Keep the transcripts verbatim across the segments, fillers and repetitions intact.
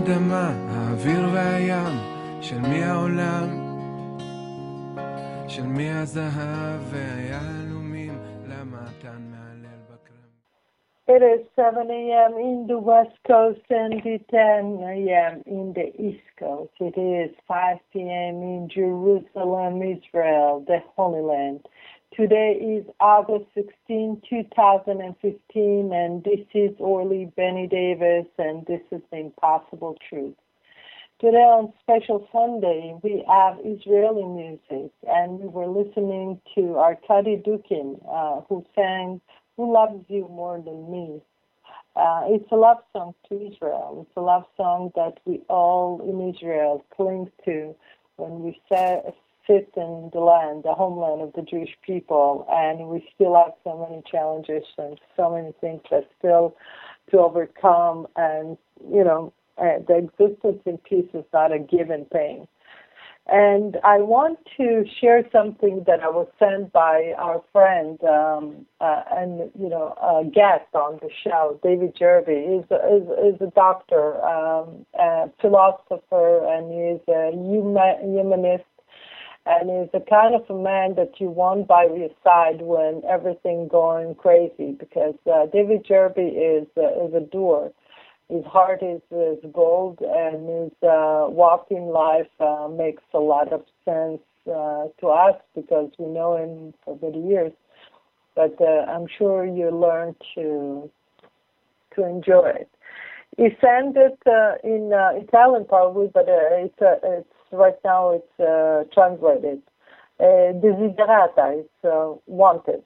האדמה, האוויר והים, של מי העולם, של מי הזהב והיהלומים, למה אתה מעלל בקרב. It is seven a.m. in the West Coast and ten a.m. in the East Coast. It is five p.m. in Jerusalem, Israel, the Holy Land. Today is August sixteenth, two thousand fifteen, and this is Orly Benny Davis, and this is The Impossible Truth. Today on Special Sunday, we have Israeli music, and we were listening to Arkady Dukin, uh, who sang Who Loves You More Than Me? Uh, it's a love song to Israel. It's a love song that we all in Israel cling to when we sit in the land, the homeland of the Jewish people, and we still have so many challenges and so many things that still to overcome, and, you know, uh, the existence in peace is not a given thing. And I want to share something that I was sent by our friend um, uh, and, you know, a guest on the show, David Jerby. He's a, is, is a doctor, um, a philosopher, and he's a humanist, and he's the kind of a man that you want by your side when everything going crazy, because uh, David Jerby is, uh, is a doer. His heart is, is gold, and his uh, walk in life uh, makes a lot of sense uh, to us because we know him for many years. But uh, I'm sure you learn to to enjoy it. He sent it uh, in uh, Italian probably, but uh, it's uh, it's right now it's uh, translated. Uh, desiderata, it's uh, wanted.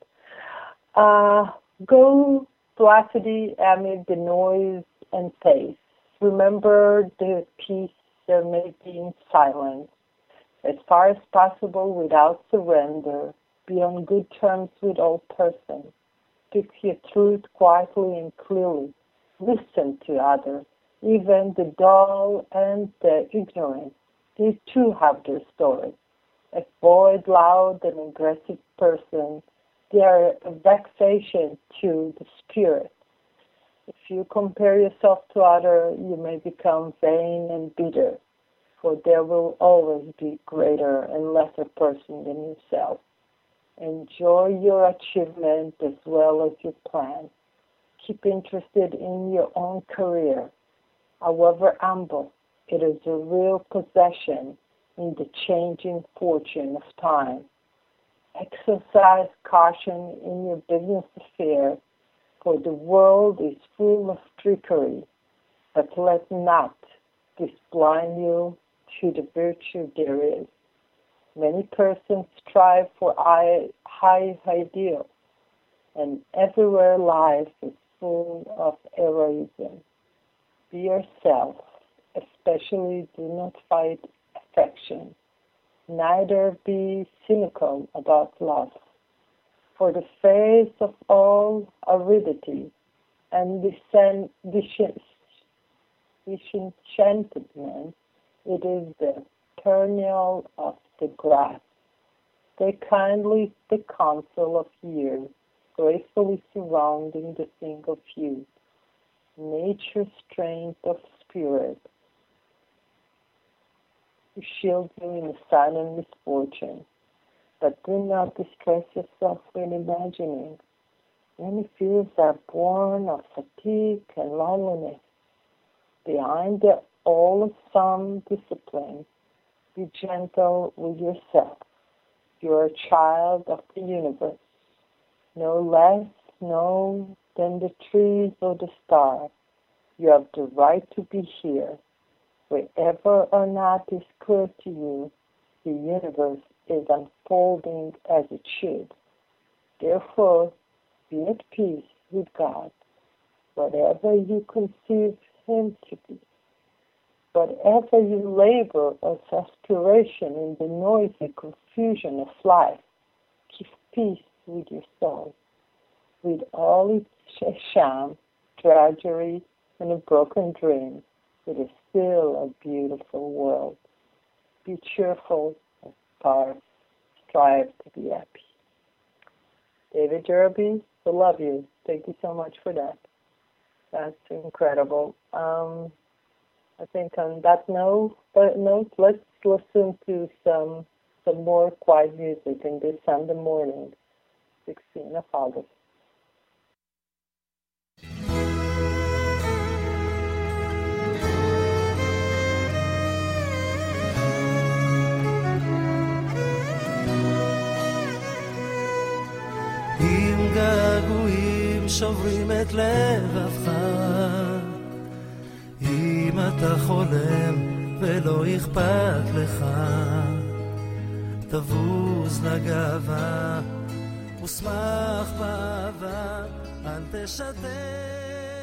Uh, go placidly amid the noise and pace. Remember the peace there may be in silence. As far as possible without surrender, be on good terms with all persons. Speak your truth quietly and clearly. Listen to others, even the dull and the ignorant. These too have their story. Avoid loud and aggressive persons. They are a vexation to the spirit. If you compare yourself to others, you may become vain and bitter, for there will always be greater and lesser person than yourself. Enjoy your achievement as well as your plan. Keep interested in your own career. However humble, it is a real possession in the changing fortune of time. Exercise caution in your business affairs, for the world is full of trickery, but let not this blind you to the virtue there is. Many persons strive for high, high ideals, and everywhere life is full of heroism. Be yourself, especially do not fight affection, neither be cynical about love. For the face of all aridity and disenchantment, it is the perennial of the grass. Take kindly the counsel of years, gracefully surrounding the single few. Nature's strength of spirit to shield you in a silent misfortune. But do not distress yourself with imagining. Many fears are born of fatigue and loneliness. Behind the all of some discipline, be gentle with yourself. You are a child of the universe, no less no than the trees or the stars. You have the right to be here. Wherever or not is clear to you, the universe is unfolding as it should. Therefore, be at peace with God, whatever you conceive Him to be. Whatever you labor as aspiration in the noisy confusion of life, keep peace with your soul. With all its sham, drudgery, and a broken dream, it is still a beautiful world. Be cheerful and strive, strive to be happy. David Jerby, I love you. Thank you so much for that. That's incredible. Um, I think on that note, note let's listen to some some more quiet music in this Sunday morning, sixteenth of August. אם געגועים שוברים את לבבך, אם אתה חולם ולא אכפת לך, תבוז לגאווה ושמח באהבה, אל תשתף.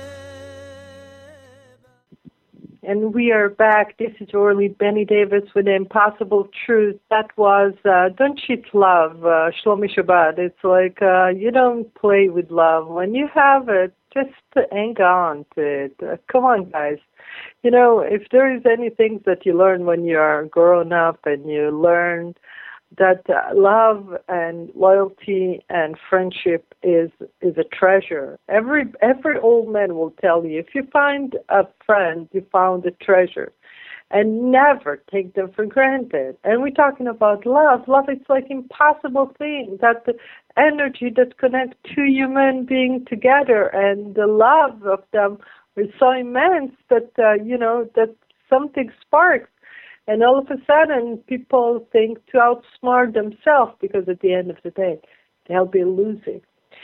And we are back. This is Orly Benny Davis with the Impossible Truth. That was uh, Don't Cheat Love, uh, Shlomi Shabbat. It's like uh, you don't play with love. When you have it, just hang on to it. Uh, come on, guys. You know, if there is anything that you learn when you are grown up and you learn that uh, love and loyalty and friendship is is a treasure. Every every old man will tell you, if you find a friend, you found a treasure. And never take them for granted. And we're talking about love. Love is like impossible thing, that the energy that connects two human beings together, and the love of them is so immense that, uh, you know, that something sparks. And all of a sudden, people think to outsmart themselves, because at the end of the day, they'll be losing.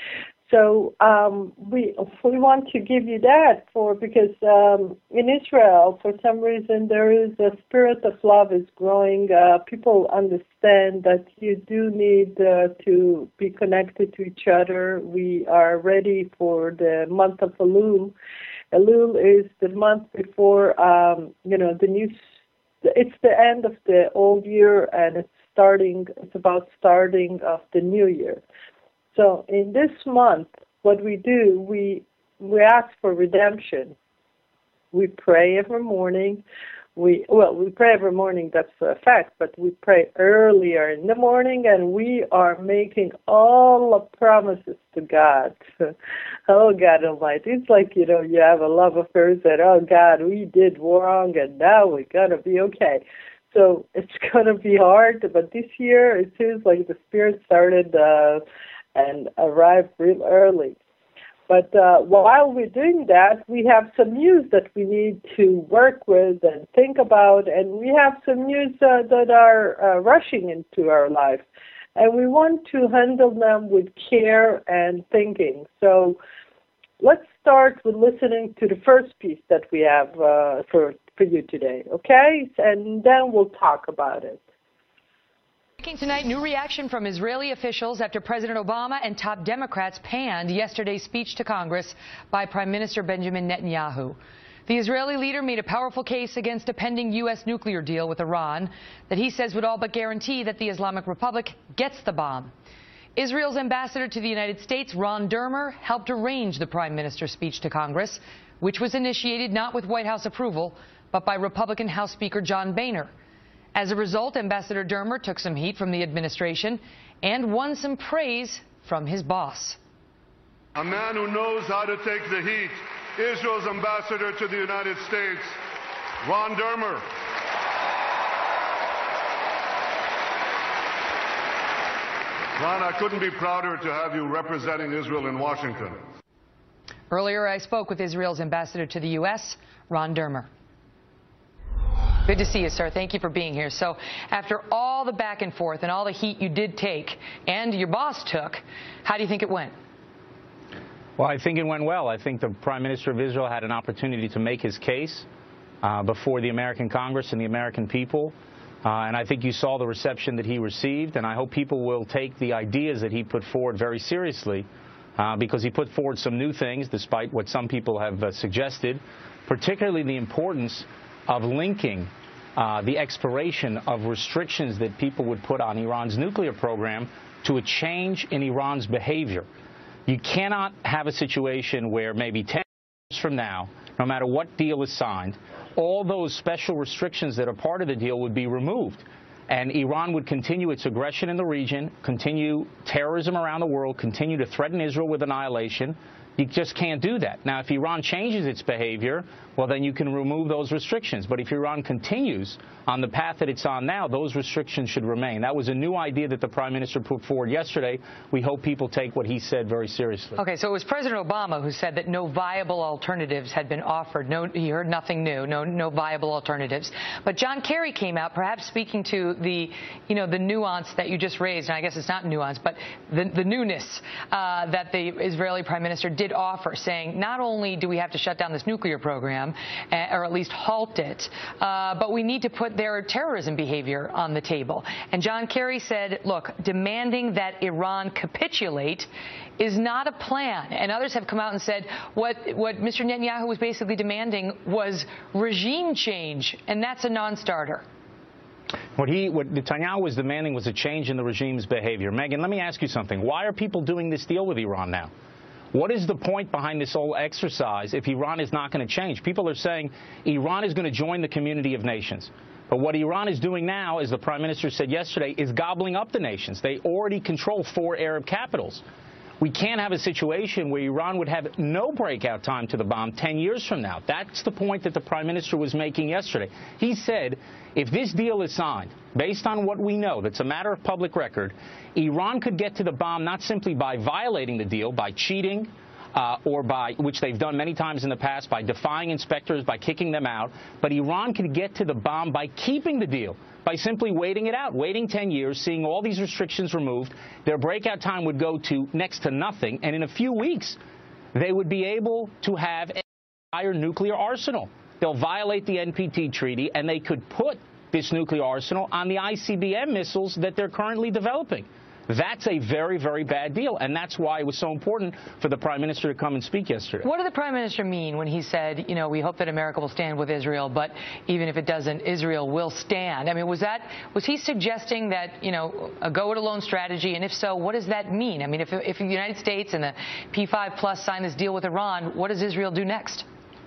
So um, we we want to give you that for because um, in Israel, for some reason, there is a spirit of love is growing. Uh, people understand that you do need uh, to be connected to each other. We are ready for the month of Elul. Elul is the month before, um, you know, the new. It's the end of the old year, and it's starting. It's about starting of the new year. So in this month, what we do, we we ask for redemption. We pray every morning. We well, we pray every morning. That's a fact. But we pray earlier in the morning, and we are making all the promises to God. Oh, God Almighty! It's like, you know, you have a love affair that, oh God, we did wrong, and now we're gonna be okay. So it's gonna be hard. But this year, it seems like the Spirit started uh, and arrived real early. But uh, while we're doing that, we have some news that we need to work with and think about, and we have some news uh, that are uh, rushing into our life, and we want to handle them with care and thinking. So let's start with listening to the first piece that we have uh, for, for you today, okay? And then we'll talk about it. Tonight, new reaction from Israeli officials after President Obama and top Democrats panned yesterday's speech to Congress by Prime Minister Benjamin Netanyahu. The Israeli leader made a powerful case against a pending U S nuclear deal with Iran that he says would all but guarantee that the Islamic Republic gets the bomb. Israel's ambassador to the United States, Ron Dermer, helped arrange the Prime Minister's speech to Congress, which was initiated not with White House approval, but by Republican House Speaker John Boehner. As a result, Ambassador Dermer took some heat from the administration and won some praise from his boss. A man who knows how to take the heat, Israel's ambassador to the United States, Ron Dermer. Ron, I couldn't be prouder to have you representing Israel in Washington. Earlier, I spoke with Israel's ambassador to the U S, Ron Dermer. Good to see you, sir. Thank you for being here. So after all the back and forth and all the heat you did take and your boss took, how do you think it went? Well, I think it went well. I think the Prime Minister of Israel had an opportunity to make his case uh, before the American Congress and the American people. Uh, and I think you saw the reception that he received. And I hope people will take the ideas that he put forward very seriously, uh, because he put forward some new things, despite what some people have uh, suggested, particularly the importance of linking uh, the expiration of restrictions that people would put on Iran's nuclear program to a change in Iran's behavior. You cannot have a situation where maybe ten years from now, no matter what deal is signed, all those special restrictions that are part of the deal would be removed. And Iran would continue its aggression in the region, continue terrorism around the world, continue to threaten Israel with annihilation, You just can't do that. Now, if Iran changes its behavior, well, then you can remove those restrictions. But if Iran continues on the path that it's on now, those restrictions should remain. That was a new idea that the Prime Minister put forward yesterday. We hope people take what he said very seriously. Okay, so it was President Obama who said that no viable alternatives had been offered. No, he heard nothing new, no, no viable alternatives. But John Kerry came out, perhaps speaking to the, you know, the nuance that you just raised, and I guess it's not nuance, but the, the newness uh, that the Israeli Prime Minister did offer, saying not only do we have to shut down this nuclear program, uh, or at least halt it, uh, but we need to put their terrorism behavior on the table. And John Kerry said, look, demanding that Iran capitulate is not a plan. And others have come out and said what, what Mister Netanyahu was basically demanding was regime change, and that's a non-starter. What he, what Netanyahu was demanding was a change in the regime's behavior. Megan, let me ask you something. Why are people doing this deal with Iran now? What is the point behind this whole exercise if Iran is not going to change? People are saying Iran is going to join the community of nations. But what Iran is doing now, as the Prime Minister said yesterday, is gobbling up the nations. They already control four Arab capitals. We can't have a situation where Iran would have no breakout time to the bomb ten years from now. That's the point that the Prime Minister was making yesterday. He said if this deal is signed, based on what we know, that's a matter of public record, Iran could get to the bomb not simply by violating the deal, by cheating, uh, or by, which they've done many times in the past, by defying inspectors, by kicking them out, but Iran could get to the bomb by keeping the deal, by simply waiting it out, waiting ten years, seeing all these restrictions removed. Their breakout time would go to next to nothing, and in a few weeks, they would be able to have an entire nuclear arsenal. They'll violate the N P T treaty, and they could put this nuclear arsenal on the I C B M missiles that they're currently developing. That's a very, very bad deal, and that's why it was so important for the Prime Minister to come and speak yesterday. What did the Prime Minister mean when he said, you know, we hope that America will stand with Israel, but even if it doesn't, Israel will stand? I mean, was that, was he suggesting that, you know, a go-it-alone strategy, and if so, what does that mean? I mean, if, if the United States and the P five plus sign this deal with Iran, what does Israel do next?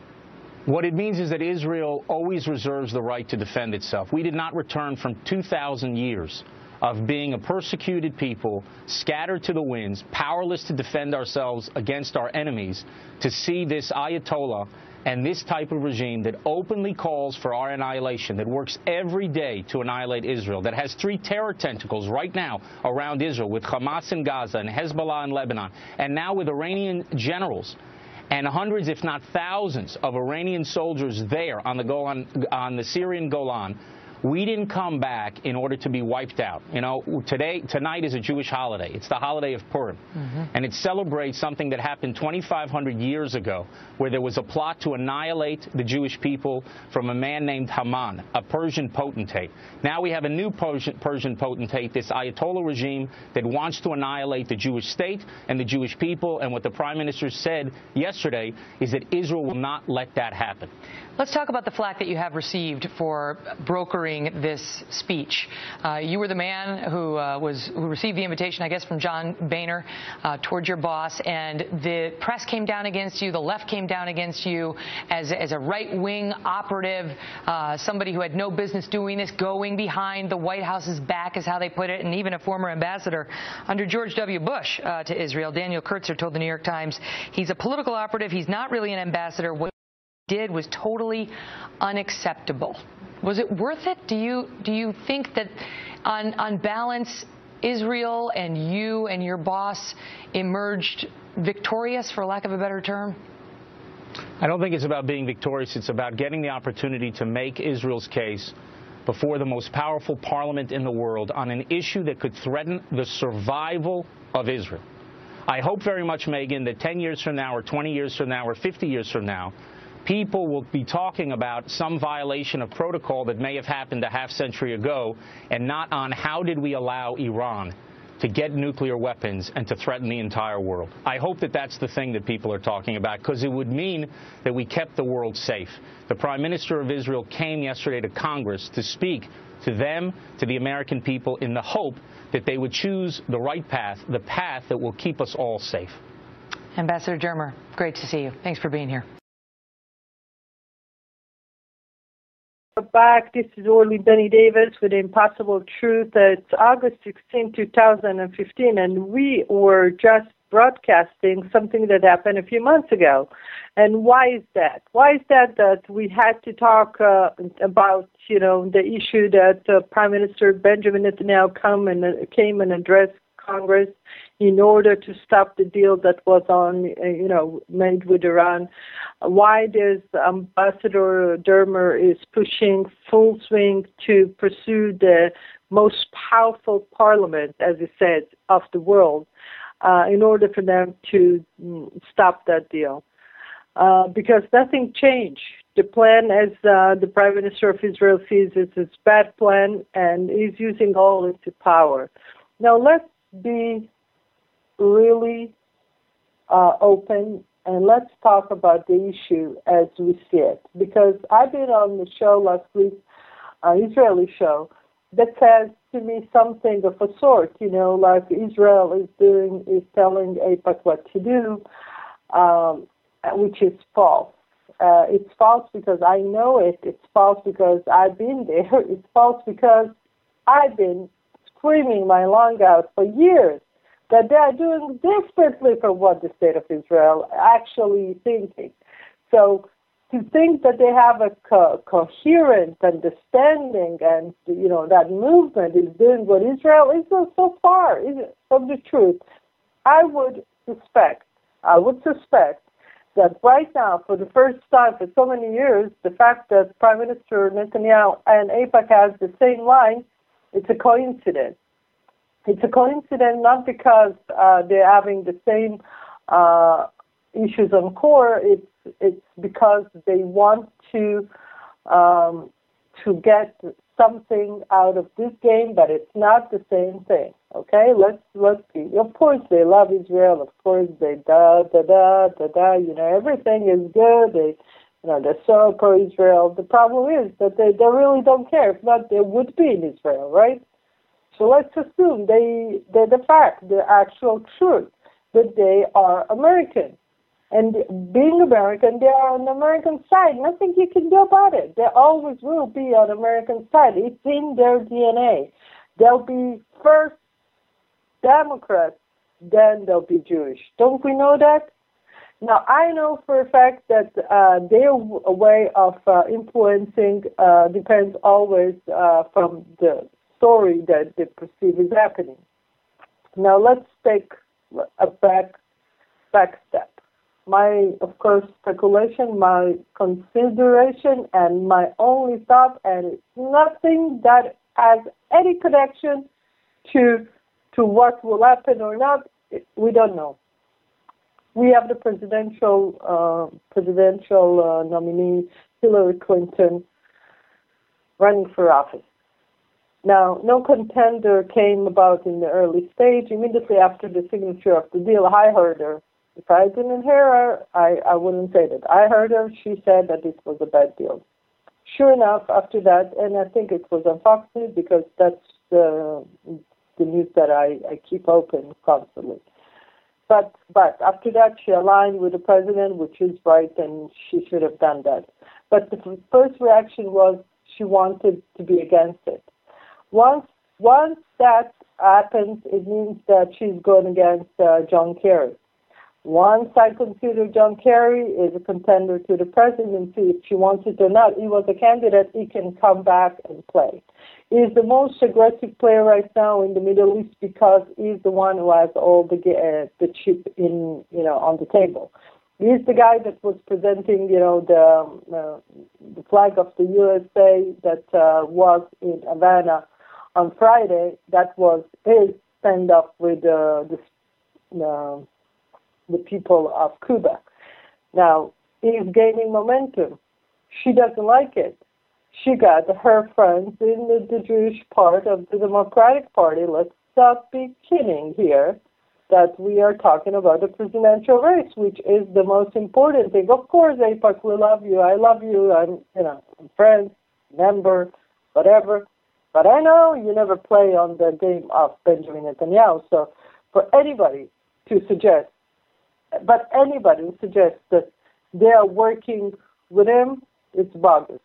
What it means is that Israel always reserves the right to defend itself. We did not return from two thousand years of being a persecuted people, scattered to the winds, powerless to defend ourselves against our enemies, to see this Ayatollah and this type of regime that openly calls for our annihilation, that works every day to annihilate Israel, that has three terror tentacles right now around Israel with Hamas in Gaza and Hezbollah in Lebanon, and now with Iranian generals and hundreds, if not thousands, of Iranian soldiers there on the Golan, on the Syrian Golan. We didn't come back in order to be wiped out. You know, today, tonight is a Jewish holiday. It's the holiday of Purim. Mm-hmm. And it celebrates something that happened twenty-five hundred years ago, where there was a plot to annihilate the Jewish people from a man named Haman, a Persian potentate. Now we have a new Persian, Persian potentate, this Ayatollah regime that wants to annihilate the Jewish state and the Jewish people. And what the Prime Minister said yesterday is that Israel will not let that happen. Let's talk about the flack that you have received for brokering this speech. Uh, you were the man who uh, was who received the invitation, I guess, from John Boehner uh, towards your boss, and the press came down against you, the left came down against you as, as a right-wing operative, uh, somebody who had no business doing this, going behind the White House's back, is how they put it, and even a former ambassador under George W. Bush uh, to Israel. Daniel Kurtzer told the New York Times he's a political operative, he's not really an ambassador. What did was totally unacceptable. Was it worth it? Do you do you think that on on balance Israel and you and your boss emerged victorious, for lack of a better term? I don't think it's about being victorious. It's about getting the opportunity to make Israel's case before the most powerful parliament in the world on an issue that could threaten the survival of Israel. I hope very much, Megan, that ten years from now or twenty years from now or fifty years from now, people will be talking about some violation of protocol that may have happened a half century ago, and not on how did we allow Iran to get nuclear weapons and to threaten the entire world. I hope that that's the thing that people are talking about, because it would mean that we kept the world safe. The Prime Minister of Israel came yesterday to Congress to speak to them, to the American people, in the hope that they would choose the right path, the path that will keep us all safe. Ambassador Dermer, great to see you. Thanks for being here. Back. This is Orly Benny Davis with Impossible Truth. It's August sixteenth, two thousand fifteen, and we were just broadcasting something that happened a few months ago. And why is that? Why is that that we had to talk uh, about, you know, the issue that uh, Prime Minister Benjamin Netanyahu come and, uh, came and addressed Congress in order to stop the deal that was on, uh, you know, made with Iran? Why does Ambassador Dermer is pushing full swing to pursue the most powerful parliament, as he said, of the world, uh, in order for them to mm, stop that deal? Uh, because nothing changed. The plan, as uh, the Prime Minister of Israel sees, is a bad plan, and he's using all into power. Now, let's be really uh, open, and let's talk about the issue as we see it. Because I've been on the show last week, an Israeli show, that says to me something of a sort, you know, like Israel is doing, is telling AIPAC what to do, um, which is false. Uh, it's false because I know it. It's false because I've been there. It's false because I've been screaming my lung out for years that they are doing differently from what the state of Israel actually thinking. So to think that they have a co- coherent understanding and, you know, that movement is doing what Israel is so far from the truth, I would suspect, I would suspect that right now, for the first time for so many years, the fact that Prime Minister Netanyahu and AIPAC has the same line, it's a coincidence. It's a coincidence not because uh, they're having the same uh, issues on core. It's it's because they want to um, to get something out of this game, but it's not the same thing. Okay, let's let's see. Of course, they love Israel. Of course, they da da da da da. You know, everything is good. They, you know, they're so pro-Israel. The problem is that they, they really don't care. If not, they would be in Israel, right? So let's assume they they're the fact, the actual truth, that they are American. And being American, they are on the American side. Nothing you can do about it. They always will be on the American side. It's in their D N A. They'll be first Democrats, then they'll be Jewish. Don't we know that? Now, I know for a fact that uh, their w- way of uh, influencing uh, depends always uh, from the story that they perceive is happening. Now, let's take a back, back step. My, of course, speculation, my consideration, and my only thought, and it's nothing that has any connection to to what will happen or not, we don't know. We have the presidential uh, presidential uh, nominee Hillary Clinton running for office. Now, no contender came about in the early stage. Immediately after the signature of the deal, I heard her. If I didn't hear her, I, I wouldn't say that. I heard her. She said that it was a bad deal. Sure enough, after that, and I think it was on Fox News because that's the the news that I, I keep open constantly. But but after that, she aligned with the president, which is right, and she should have done that. But the first reaction was she wanted to be against it. Once once that happens, it means that she's going against uh, John Kerry. Once I consider John Kerry is a contender to the presidency, if she wants it or not, he was a candidate, he can come back and play. He is the most aggressive player right now in the Middle East because he's the one who has all the uh, the chip in, you know, on the table. He's the guy that was presenting, you know, the uh, the flag of the U S A that uh, was in Havana on Friday. That was his stand-up with uh, the uh, the people of Cuba. Now, he's gaining momentum. She doesn't like it. She got her friends in the, the Jewish part of the Democratic Party. Let's not be kidding here that we are talking about the presidential race, which is the most important thing. Of course, AIPAC, we love you. I love you. I'm, you know, I'm friends, member, whatever. But I know you never play on the game of Benjamin Netanyahu. So for anybody to suggest But anybody who suggests that they are working with him, it's bogus.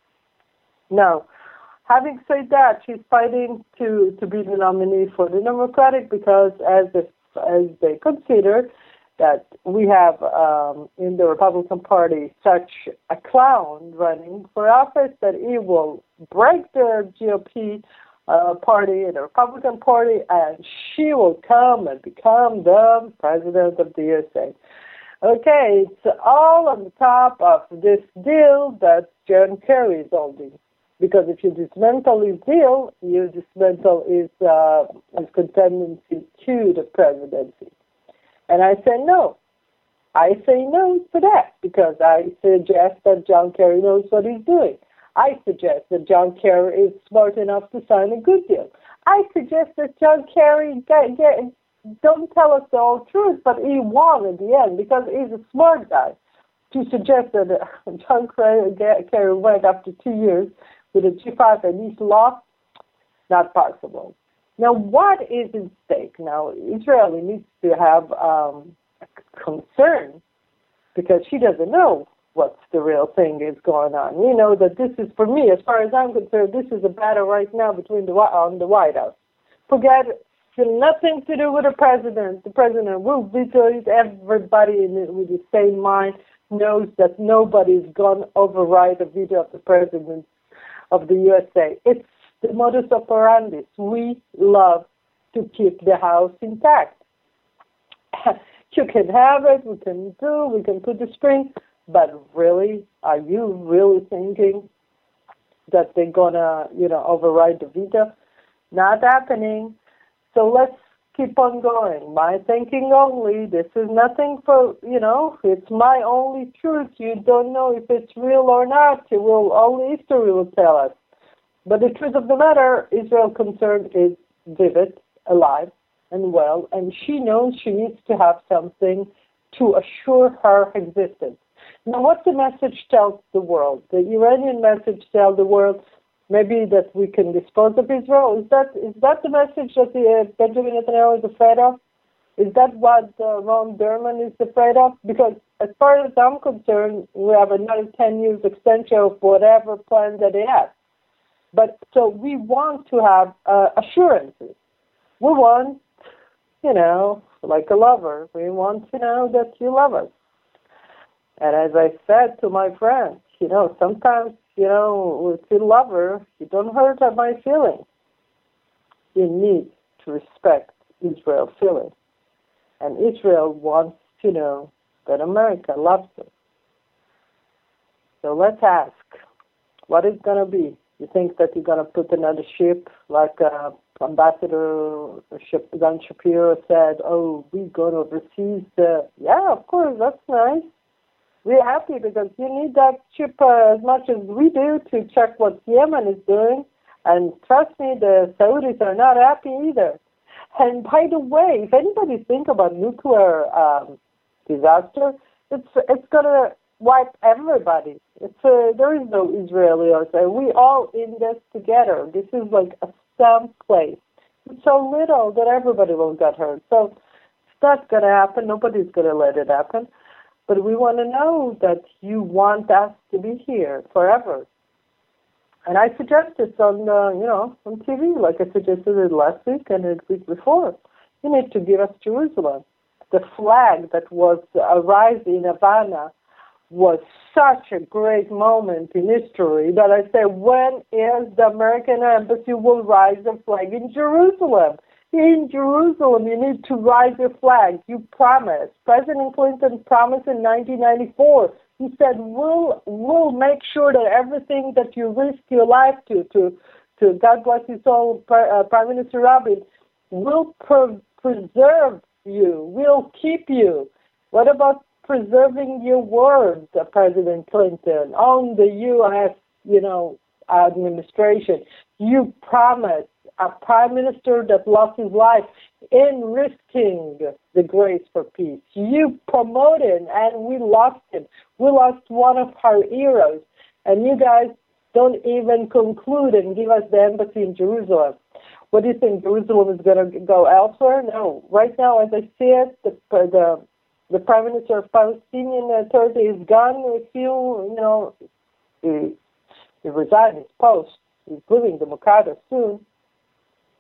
Now, having said that, she's fighting to, to be the nominee for the Democratic because, as the as they consider that we have um, in the Republican Party such a clown running for office that he will break the G O P uh, party and the Republican Party, and she will come and become the president of the U S A. Okay, it's all on the top of this deal that John Kerry is holding. Because if you dismantle his deal, you dismantle his, uh, his contendency to the presidency. And I say no. I say no to that because I suggest that John Kerry knows what he's doing. I suggest that John Kerry is smart enough to sign a good deal. I suggest that John Kerry get, get, don't tell us the whole truth, but he won at the end because he's a smart guy. To suggest that uh, John Kerry went after two years with a G five and he's lost, not possible. Now, what is at stake? Now, Israel needs to have um, concern because she doesn't know what the real thing is going on. We know that this is, for me, as far as I'm concerned, this is a battle right now between the on the White House. Forget it. It's nothing to do with the president. The president will veto it. Everybody in it with the same mind knows that nobody's going to override the veto of the president of the U S A. It's the modus operandi. We love to keep the house intact. You can have it, we can do, we can put the spring, but really, are you really thinking that they're gonna, you know, override the veto? Not happening. So let's keep on going. My thinking only. This is nothing for, you know, it's my only truth. You don't know if it's real or not. It will, only history will tell us. But the truth of the matter, Israel's concern is vivid, alive, and well, and she knows she needs to have something to assure her existence. Now, what the message tells the world? The Iranian message tells the world maybe that we can dispose of Israel. Is that is that the message that the, uh, Benjamin Netanyahu is afraid of? Is that what uh, Ron Derman is afraid of? Because as far as I'm concerned, we have another ten years extension of whatever plan that they have. But so we want to have uh, assurances. We want, you know, like a lover, we want to know that you love us. And as I said to my friends, you know, sometimes, you know, with a lover, you don't hurt my feelings. You need to respect Israel's feelings. And Israel wants to know that America loves them. So let's ask, what is going to be? You think that you're going to put another ship, like uh, Ambassador Dan Shapiro said, oh, we're going to overseas. The... Yeah, of course, that's nice. We're happy because you need that ship uh, as much as we do to check what Yemen is doing. And trust me, the Saudis are not happy either. And by the way, if anybody thinks about nuclear um, disaster, it's it's going to wipe everybody. It's a, there is no Israeli or so. We all in this together. This is like a stamp place. It's so little that everybody will get hurt. So it's not going to happen. Nobody's going to let it happen. But we want to know that you want us to be here forever. And I suggest this on, uh, you know, on T V, like I suggested it last week and the week before. You need to give us Jerusalem. The flag that was uh, raised in Havana was such a great moment in history that I say, when is the American embassy will rise the flag in Jerusalem? In Jerusalem, you need to rise your flag. You promised. President Clinton promised in nineteen ninety-four. He said, we'll, we'll make sure that everything that you risk your life to, to, to God bless his soul, uh, Prime Minister Rabin, will pre- preserve you. We'll keep you. What about preserving your word, uh, President Clinton, on the U S, you know, administration? You promised a prime minister that lost his life in risking the grace for peace. You promoted, and we lost him. We lost one of our heroes, and you guys don't even conclude and give us the embassy in Jerusalem. What do you think? Jerusalem is going to go elsewhere? No. Right now, as I see it, the the, the prime minister of Palestinian Authority is gone. If you, you know, he, he resigned his post. He's leaving the Muqaddas soon.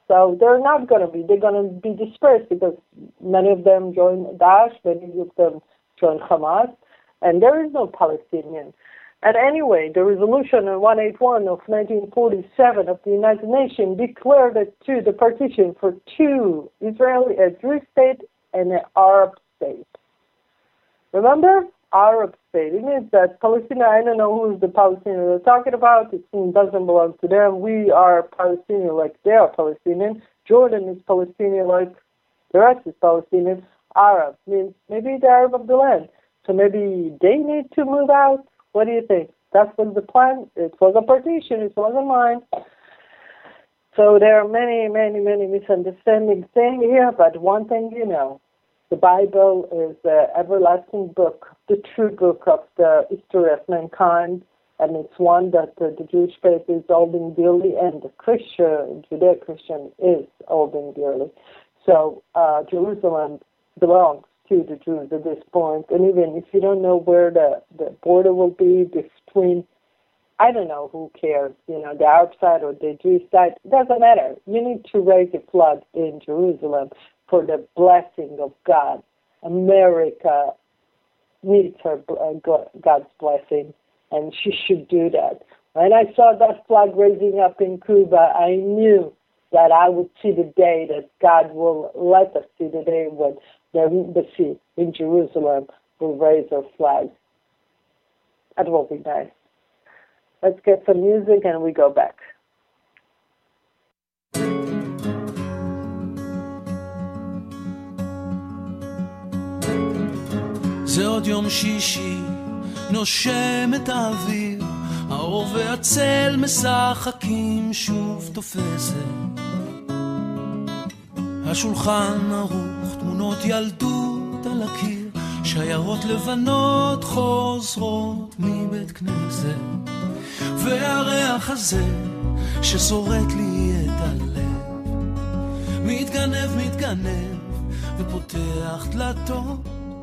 So they're not going to be. They're going to be dispersed because many of them join Daesh, many of them join Hamas, and there is no Palestinian. And anyway, the resolution one eighty-one of nineteen forty-seven of the United Nations declared it to the partition for two Israeli, a Jewish state and an Arab state. Remember? Arab state. It means that Palestine, I don't know who is the Palestinian they're talking about. It doesn't belong to them. We are Palestinian like they are Palestinian. Jordan is Palestinian like the rest is Palestinian. Arab means maybe the Arab of the land. So maybe they need to move out. What do you think? That was the plan. It was a partition. It wasn't mine. So there are many, many, many misunderstandings things here, but one thing you know, the Bible is the everlasting book, the true book of the history of mankind, and it's one that uh, the Jewish faith is holding dearly, and the Christian, Judeo-Christian is holding dearly. So uh, Jerusalem belongs to the Jews at this point, and even if you don't know where the, the border will be between, I don't know, who cares, you know, the Arab side or the Jewish side, it doesn't matter. You need to raise a flag in Jerusalem for the blessing of God. America needs her uh, God's blessing, and she should do that. When I saw that flag raising up in Cuba, I knew that I would see the day that God will let us see the day when the embassy in Jerusalem will raise her flag. That will be nice. Let's get some music and we go back. זה עוד יום שישי, נושם את האוויר, האור והצל משחקים שוב תופסת. השולחן ערוך, תמונות ילדות על הקיר, שיירות לבנות חוזרות מבית כנסת. והריח הזה ששורט לי את הלב, מתגנב, מתגנב, ופותח דלתות.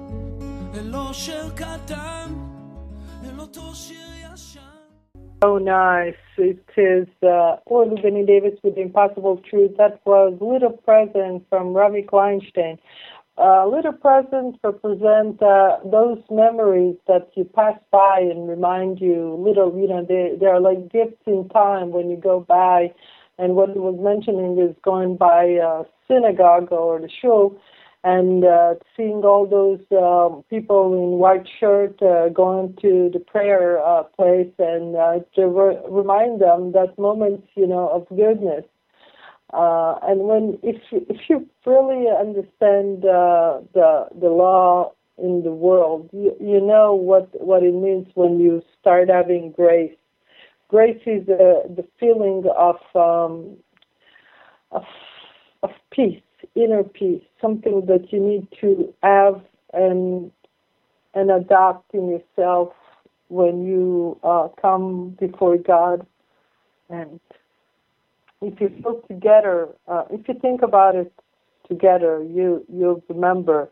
So nice. It is uh, Orly Benny Davis with The Impossible Truth. That was Little Presents from Ravi Kleinstein. Uh, little Presents represent uh, those memories that you pass by and remind you little, you know, they, they are like gifts in time when you go by. And what he was mentioning is going by a synagogue or the shul, and uh, seeing all those uh, people in white shirt uh, going to the prayer uh, place, and uh, to re- remind them that moments, you know, of goodness. Uh, and when, if if you really understand uh, the the law in the world, you, you know what what it means when you start having grace. Grace is uh, the feeling of um, of of peace. Inner peace, something that you need to have and and adopt in yourself when you uh, come before God. And if you feel together, uh, if you think about it together, you you'll remember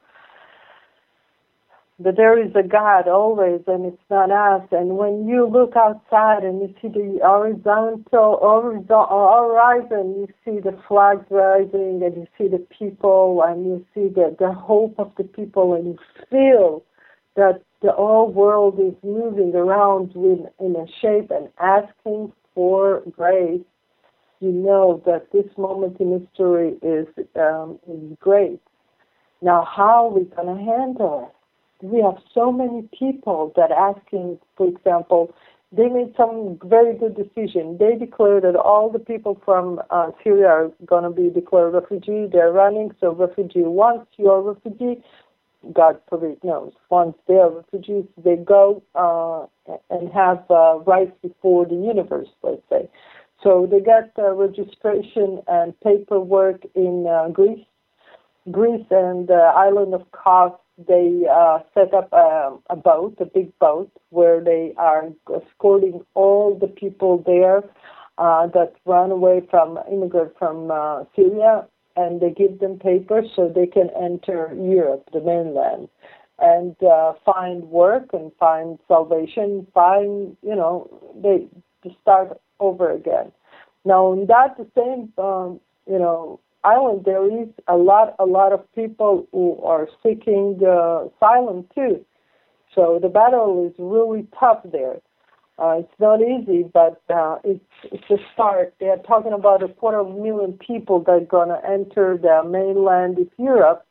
that there is a God always, and it's not us. And when you look outside and you see the horizontal horizon, you see the flags rising, and you see the people, and you see the, the hope of the people, and you feel that the whole world is moving around in, in a shape and asking for grace. You know that this moment in history is, um, is great. Now, how are we going to handle it? We have so many people that asking, for example, they made some very good decision. They declared that all the people from uh, Syria are going to be declared refugee. They're running, so refugee. Once you're a refugee, God forbid knows, once they're refugees, they go uh, and have uh, rights before the universe, let's say. So they got uh, registration and paperwork in uh, Greece. Greece and the island of Kos, they uh, set up a, a boat, a big boat, where they are escorting all the people there uh, that run away from, immigrant from uh, Syria, and they give them papers so they can enter Europe, the mainland, and uh, find work and find salvation, find, you know, they to start over again. Now, in that, the same um, you know, island, there is a lot, a lot of people who are seeking uh, asylum too. So the battle is really tough there. Uh, it's not easy, but uh, it's, it's a start. They're talking about a quarter of a million people that are going to enter the mainland of Europe.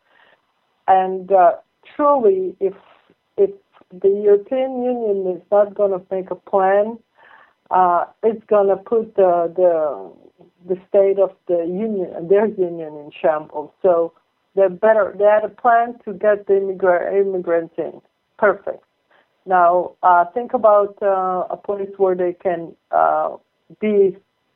And uh, truly, if if the European Union is not going to make a plan, uh, it's going to put the, the the state of the union, their union, in shambles. So they better. They had a plan to get the immigra- immigrants in. Perfect. Now, uh, think about uh, a place where they can uh, be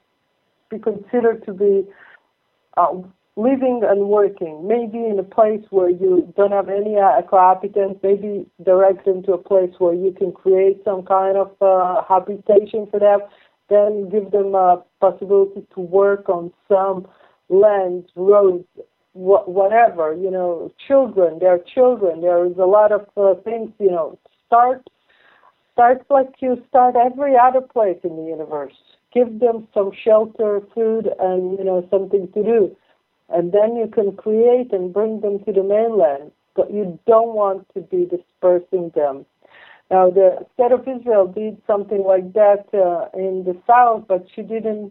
be considered to be uh, living and working. Maybe in a place where you don't have any uh, cohabitants. Maybe direct them to a place where you can create some kind of uh, habitation for them. Then give them a possibility to work on some lands, roads, wh- whatever. You know, children. There are children. There is a lot of uh, things. You know. Start, start like you start every other place in the universe. Give them some shelter, food, and you know something to do, and then you can create and bring them to the mainland. But you don't want to be dispersing them. Now, the state of Israel did something like that uh, in the south, but she didn't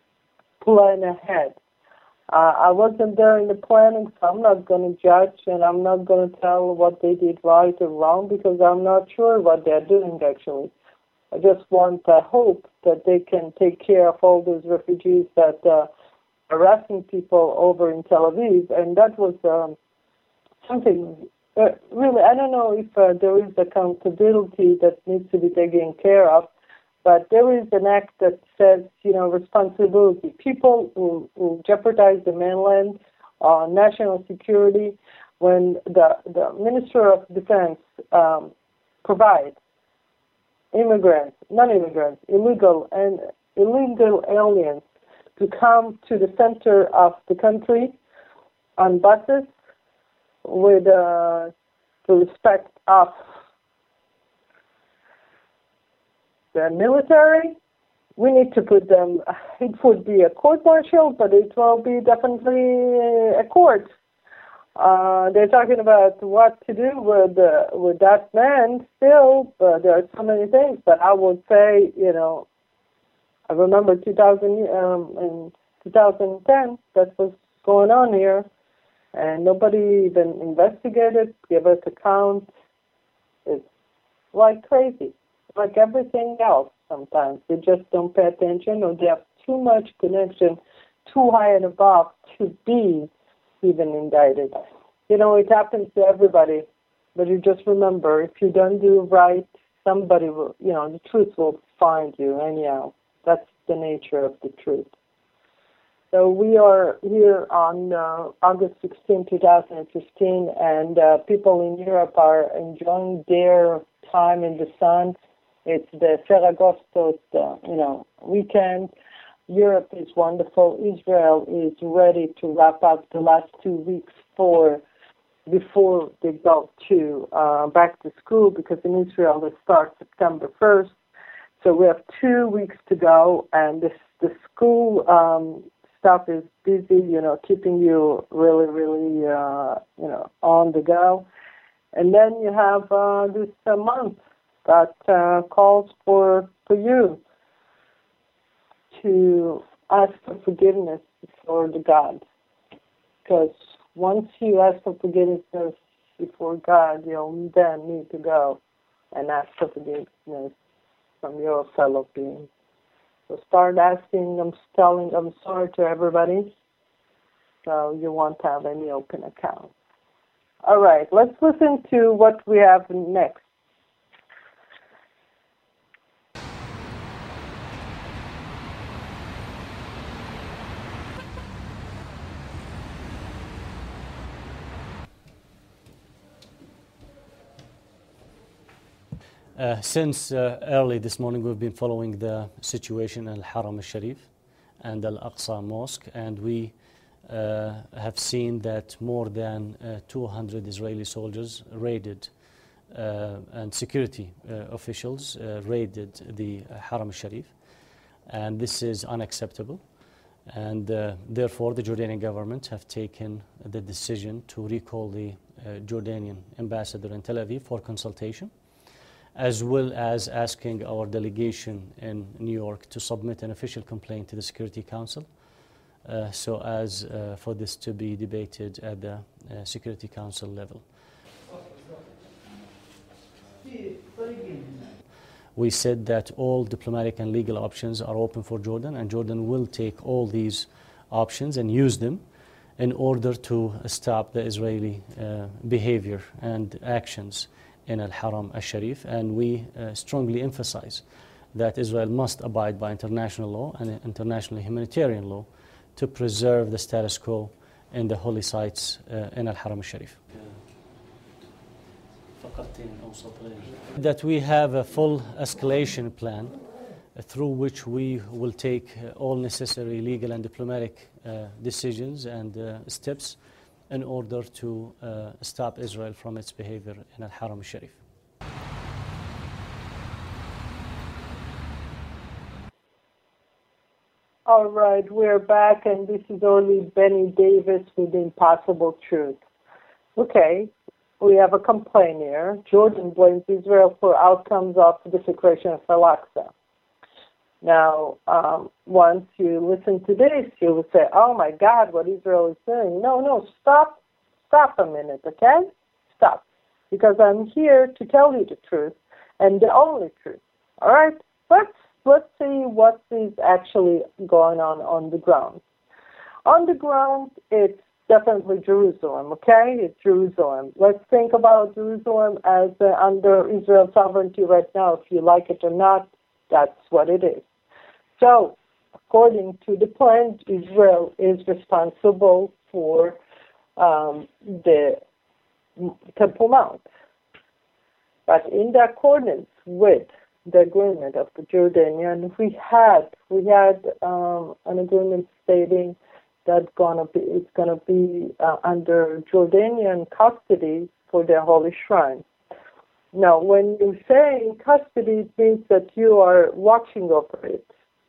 plan ahead. Uh, I wasn't there in the planning, so I'm not going to judge, and I'm not going to tell what they did right or wrong, because I'm not sure what they're doing, actually. I just want to hope that they can take care of all those refugees that uh, are harassing people over in Tel Aviv, and that was um, something, uh, really, I don't know if uh, there is accountability that needs to be taken care of, but there is an act that says, you know, responsibility. People who, who jeopardize the mainland, uh, national security, when the, the Minister of Defense um, provides immigrants, non-immigrants, illegal and illegal aliens to come to the center of the country on buses with uh, the respect of the military, we need to put them, it would be a court-martial, but it will be definitely a court. Uh, they're talking about what to do with uh, with that man still, but there are so many things. But I would say, you know, I remember two thousand, um, in two thousand ten, that's what's going on here, and nobody even investigated, give us account. It's like crazy. Like everything else sometimes. They just don't pay attention, or they have too much connection, too high and above to be even indicted. You know, it happens to everybody, but you just remember, if you don't do right, somebody will, you know, the truth will find you anyhow. That's the nature of the truth. So we are here on uh, August sixteenth, two thousand fifteen, and uh, people in Europe are enjoying their time in the sun. It's the Ferragostos, uh, you know, weekend. Europe is wonderful. Israel is ready to wrap up the last two weeks for before they go to uh, back to school, because in Israel they start September first. So we have two weeks to go, and this, the school um, stuff is busy, you know, keeping you really, really, uh, you know, on the go. And then you have uh, this uh, month that uh, calls for for you to ask for forgiveness before the God. Because once you ask for forgiveness before God, you'll then need to go and ask for forgiveness from your fellow beings. So start asking, I'm telling, I'm sorry to everybody, so you won't have any open accounts. All right, let's listen to what we have next. Uh, since uh, early this morning, we've been following the situation in Al-Haram al-Sharif and Al-Aqsa Mosque, and we uh, have seen that more than uh, two hundred Israeli soldiers raided uh, and security uh, officials uh, raided the Haram al-Sharif, and this is unacceptable. And uh, therefore, the Jordanian government have taken the decision to recall the uh, Jordanian ambassador in Tel Aviv for consultation, as well as asking our delegation in New York to submit an official complaint to the Security Council, uh, so as uh, for this to be debated at the uh, Security Council level. We said that all diplomatic and legal options are open for Jordan, and Jordan will take all these options and use them in order to stop the Israeli uh, behavior and actions in Al-Haram al-Sharif. And we uh, strongly emphasize that Israel must abide by international law and international humanitarian law to preserve the status quo in the holy sites uh, in Al-Haram al-Sharif. That we have a full escalation plan uh, through which we will take uh, all necessary legal and diplomatic uh, decisions and uh, steps in order to uh, stop Israel from its behavior in Al-Haram al-Sharif. All right, we're back, and this is only Benny Davis with Impossible Truth. Okay. We have a complaint here. Jordan blames Israel for outcomes of the desecration of Al-Aqsa. Now, um, once you listen to this, you will say, oh my God, what Israel is doing. No, no, stop, stop a minute, okay? Stop. Because I'm here to tell you the truth, and the only truth, all right? Let's, let's see what is actually going on on the ground. On the ground, it's definitely Jerusalem, okay? It's Jerusalem. Let's think about Jerusalem as uh, under Israel's sovereignty right now. If you like it or not, that's what it is. So, according to the plan, Israel is responsible for um, the Temple Mount. But in the accordance with the agreement of the Jordanian, we had we had um, an agreement stating that's gonna be it's gonna be uh, under Jordanian custody for their holy shrine. Now, when you say in custody, it means that you are watching over it.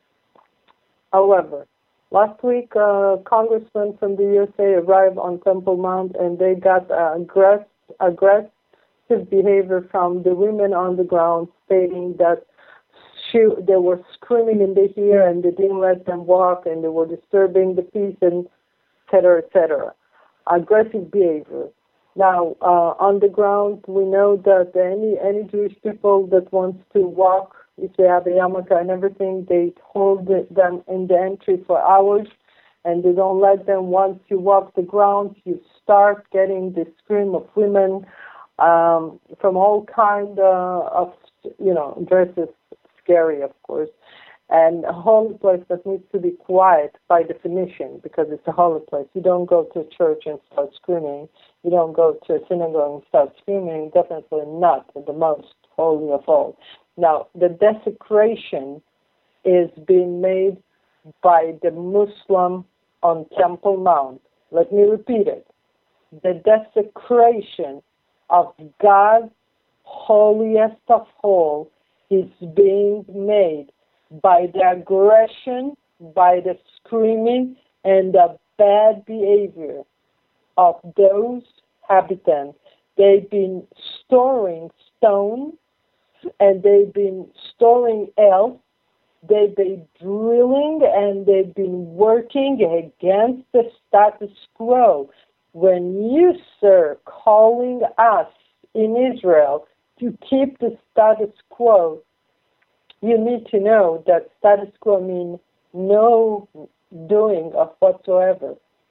However, last week, uh, congressmen from the U S A arrived on Temple Mount, and they got uh, aggressive, aggressive behavior from the women on the ground, stating that She, they were screaming in the ear, and they didn't let them walk, and they were disturbing the peace, and et cetera, et cetera. Aggressive behavior. Now, uh, on the ground, we know that any any Jewish people that wants to walk, if they have a yarmulke and everything, they hold them in the entry for hours, and they don't let them. Once you walk the ground, you start getting the scream of women um, from all kind uh, of, you know, dresses. Scary, of course, and a holy place that needs to be quiet by definition, because it's a holy place. You don't go to a church and start screaming. You don't go to a synagogue and start screaming. Definitely not the most holy of all. Now, the desecration is being made by the Muslim on Temple Mount. Let me repeat it. The desecration of God's holiest of all is being made by the aggression, by the screaming, and the bad behavior of those habitants. They've been storing stones, and they've been storing else. They've been drilling, and they've been working against the status quo. When you, sir, calling us in Israel to keep the status quo, you need to know that status quo means no doing of whatsoever.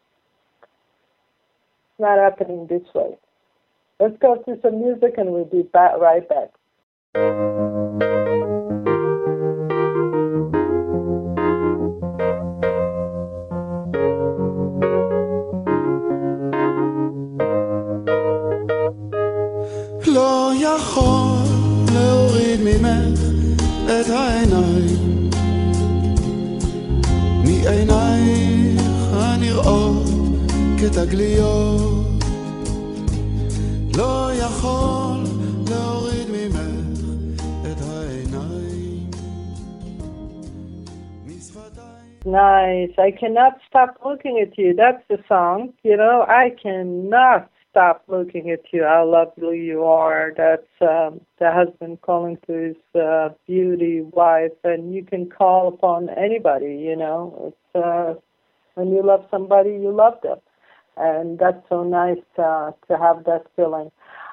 It's not happening this way. Let's go to some music, and we'll be back, right back. לא יכול להוריד ממך את העיניים מעינייך הנראות כתגליות לא יכול להוריד ממך את העיניים משפתיים Nice. I cannot stop looking at you. That's the song. You know, I cannot stop looking at you. How lovely you are. That's um, the husband calling to his uh, beauty wife, and you can call upon anybody, you know. It's uh, when you love somebody, you love them. And that's so nice uh, to have that feeling.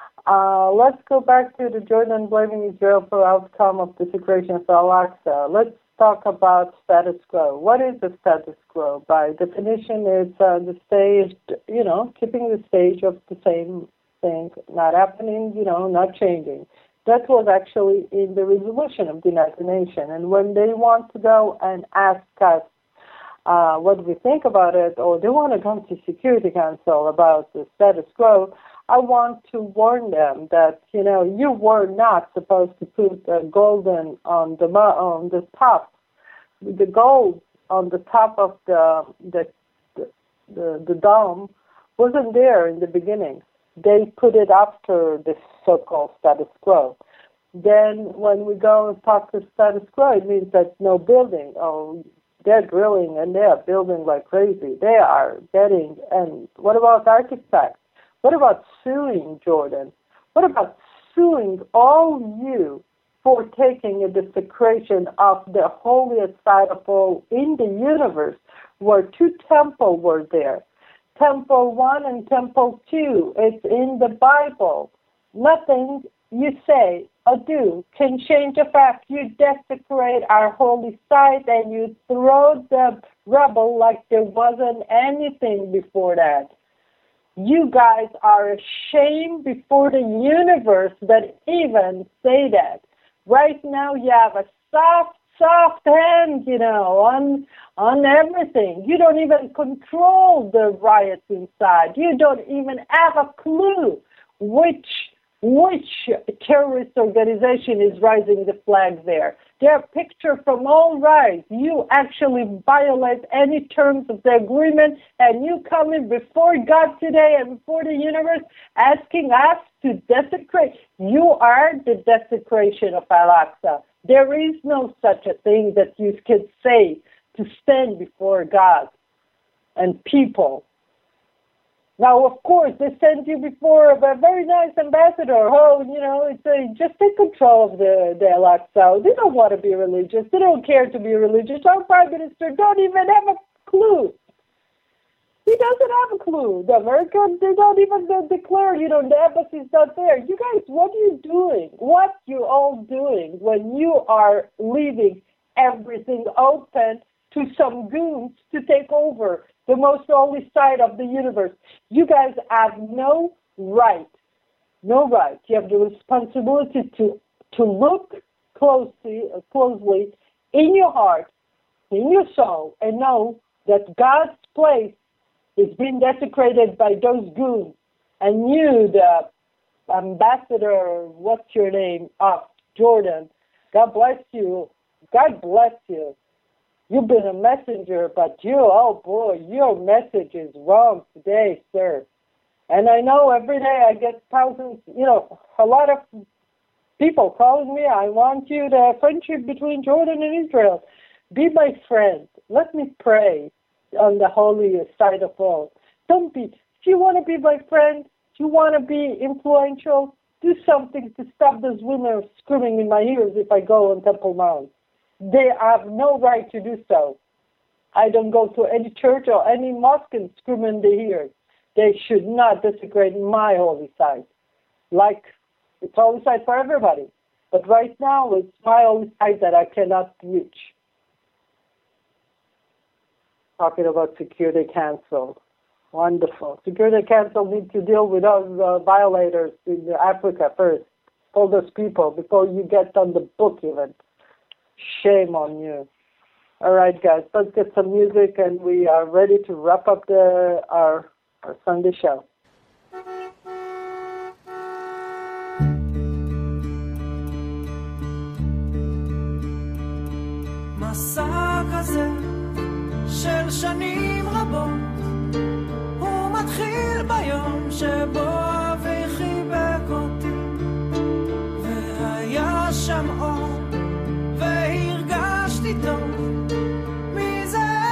Uh, let's go back to the Jordan blaming Israel for outcome of desecration of Al-Aqsa. Let's talk about status quo. What is the status quo? By definition, it's uh, the stage, you know, keeping the stage of the same thing, not happening, you know, not changing. That was actually in the resolution of the United Nations. And when they want to go and ask us uh, what we think about it, or they want to come to Security Council about the status quo, I want to warn them that, you know, you were not supposed to put the golden on the on the top, the gold on the top of the the the, the, the dome wasn't there in the beginning. They put it after the so-called status quo. Then when we go and talk to status quo, it means that no building. Oh, they're drilling and they're building like crazy. They are getting, and what about architects? What about suing Jordan? What about suing all you for taking a desecration of the holiest site of all in the universe, where two temples were there? Temple one and Temple two. It's in the Bible. Nothing you say or do can change the fact you desecrate our holy site and you throw the rubble like there wasn't anything before that. You guys are ashamed before the universe that even say that. Right now you have a soft, soft hand, you know, on on everything. You don't even control the riots inside. You don't even have a clue which which terrorist organization is raising the flag there. There are pictures from all sides. You actually violate any terms of the agreement, and you come in before God today and before the universe asking us to desecrate. You are the desecration of Al-Aqsa. There is no such a thing that you can say to stand before God and people. Now, of course, they sent you before a very nice ambassador. Oh, you know, it's a, just take control of the, the Al-Aqsa. They don't want to be religious. They don't care to be religious. Our prime minister don't even have a clue. He doesn't have a clue. The Americans, they don't even declare, you know, the embassy's not there. You guys, what are you doing? What you all doing when you are leaving everything open to some goons to take over the most holy side of the universe? You guys have no right, no right. You have the responsibility to to look closely, uh, closely in your heart, in your soul, and know that God's place is being desecrated by those goons. And you, the ambassador, what's your name, of Jordan, God bless you. God bless you. You've been a messenger, but you, oh boy, your message is wrong today, sir. And I know every day I get thousands, you know, a lot of people calling me. I want you to friendship between Jordan and Israel. Be my friend. Let me pray on the holiest side of all. Don't be, if you want to be my friend, if you want to be influential, do something to stop those women screaming in my ears if I go on Temple Mount. They have no right to do so. I don't go to any church or any mosque and scream in the ears. They should not desecrate my holy site. Like, it's holy site for everybody. But right now, it's my holy site that I cannot reach. Talking about Security Council. Wonderful. Security Council needs to deal with those uh, violators in Africa first. All those people before you get on the book even. Shame on you. All right, guys, let's get some music, and we are ready to wrap up the our our Sunday show. מסע כזה של שנים רבות הוא מתחיל ביום שבו אבי חיבק אותי והיה שם אור והרגשתי טוב מזה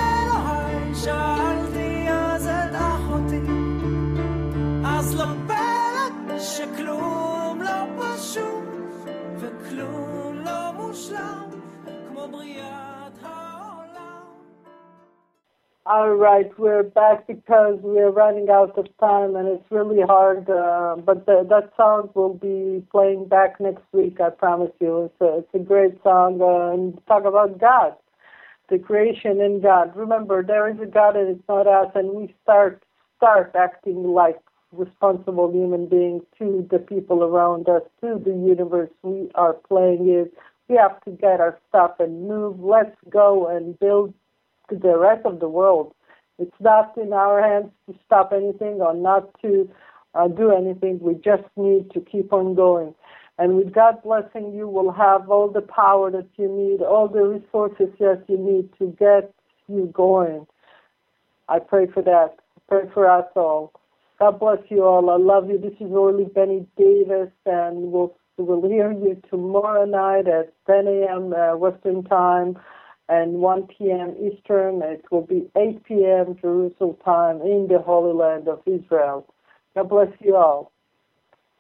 All right, we're back because we're running out of time and it's really hard. Uh, but the, that song will be playing back next week, I promise you. It's a, it's a great song uh, and talk about God, the creation in God. Remember, there is a God and it's not us, and we start start acting like responsible human beings to the people around us, to the universe we are playing in. We have to get our stuff and move. Let's go and build the rest of the world. It's not in our hands to stop anything or not to uh, do anything. We just need to keep on going. And with God blessing you, will have all the power that you need, all the resources that you need to get you going. I pray for that. I pray for us all. God bless you all. I love you. This is Orly Benny Davis, and we'll, we'll hear you tomorrow night at ten a.m. Uh, Western Time and one p.m. Eastern. It will be eight p.m. Jerusalem time in the Holy Land of Israel. God bless you all.